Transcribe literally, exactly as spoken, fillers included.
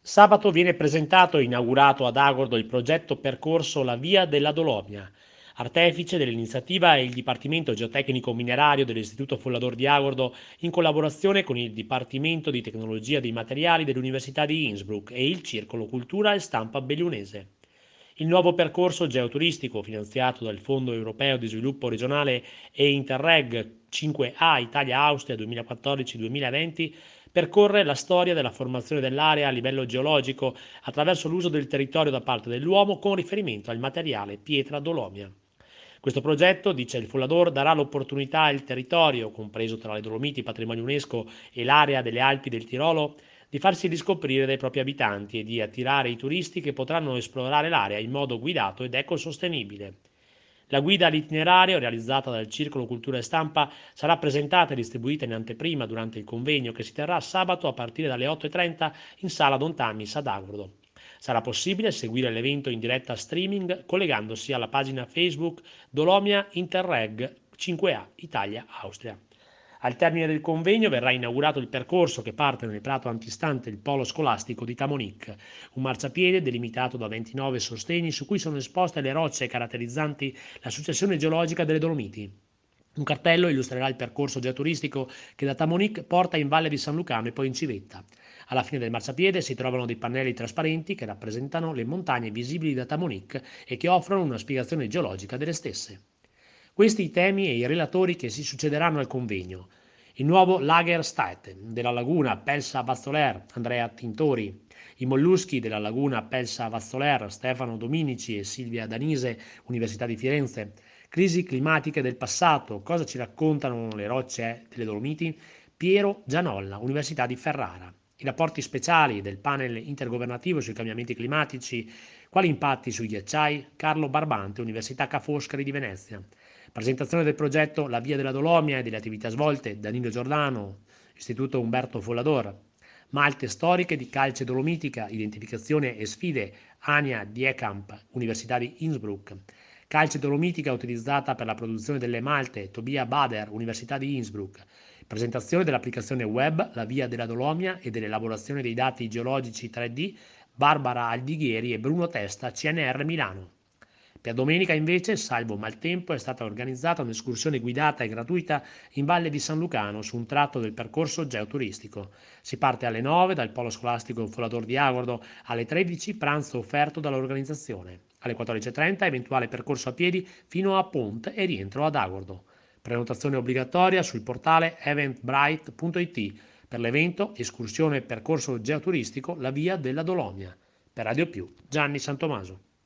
Sabato viene presentato e inaugurato ad Agordo il progetto Percorso La Via della Dolomia. Artefice dell'iniziativa è il Dipartimento Geotecnico Minerario dell'Istituto Follador di Agordo in collaborazione con il Dipartimento di Tecnologia dei Materiali dell'Università di Innsbruck e il Circolo Cultura e Stampa Bellunese. Il nuovo percorso geoturistico finanziato dal Fondo Europeo di Sviluppo Regionale e Interreg cinque A Italia-Austria duemilaquattordici-duemilaventi percorre la storia della formazione dell'area a livello geologico attraverso l'uso del territorio da parte dell'uomo con riferimento al materiale pietra dolomia. Questo progetto, dice il Follador, darà l'opportunità al territorio, compreso tra le Dolomiti Patrimonio UNESCO e l'area delle Alpi del Tirolo, di farsi riscoprire dai propri abitanti e di attirare i turisti che potranno esplorare l'area in modo guidato ed ecosostenibile. La guida all'itinerario, realizzata dal Circolo Cultura e Stampa, sarà presentata e distribuita in anteprima durante il convegno che si terrà sabato a partire dalle otto e trenta in Sala Don Tamis ad Agordo. Sarà possibile seguire l'evento in diretta streaming collegandosi alla pagina Facebook Dolomia Interreg cinque A Italia-Austria. Al termine del convegno verrà inaugurato il percorso che parte nel prato antistante il polo scolastico di Tamonic, un marciapiede delimitato da ventinove sosteni su cui sono esposte le rocce caratterizzanti la successione geologica delle Dolomiti. Un cartello illustrerà il percorso geoturistico che da Tamonic porta in Valle di San Lucano e poi in Civetta. Alla fine del marciapiede si trovano dei pannelli trasparenti che rappresentano le montagne visibili da Tamonic e che offrono una spiegazione geologica delle stesse. Questi i temi e i relatori che si succederanno al convegno. Il nuovo Lagerstätte della laguna Pelsa-Vazzoler, Andrea Tintori, i molluschi della laguna Pelsa-Vazzoler, Stefano Dominici e Silvia Danise, Università di Firenze, crisi climatiche del passato, cosa ci raccontano le rocce delle Dolomiti, Piero Gianolla, Università di Ferrara. I rapporti speciali del panel intergovernativo sui cambiamenti climatici, quali impatti sui ghiacciai, Carlo Barbante, Università Ca' Foscari di Venezia. Presentazione del progetto La Via della Dolomia e delle attività svolte, Danilo Giordano, Istituto Umberto Follador. Malte storiche di calce dolomitica, identificazione e sfide, Ania Diekamp, Università di Innsbruck. Calce dolomitica utilizzata per la produzione delle malte, Tobia Bader, Università di Innsbruck. Presentazione dell'applicazione web La Via della Dolomia e dell'elaborazione dei dati geologici tre D, Barbara Aldighieri e Bruno Testa, C N R Milano. Per domenica invece, salvo maltempo, è stata organizzata un'escursione guidata e gratuita in Valle di San Lucano su un tratto del percorso geoturistico. Si parte alle nove dal polo scolastico Follador di Agordo, alle tredici pranzo offerto dall'organizzazione, alle quattordici e trenta eventuale percorso a piedi fino a Ponte e rientro ad Agordo. Prenotazione obbligatoria sul portale eventbrite punto it per l'evento Escursione percorso geoturistico La Via della Dolomia. Per Radio Più, Gianni Santomaso.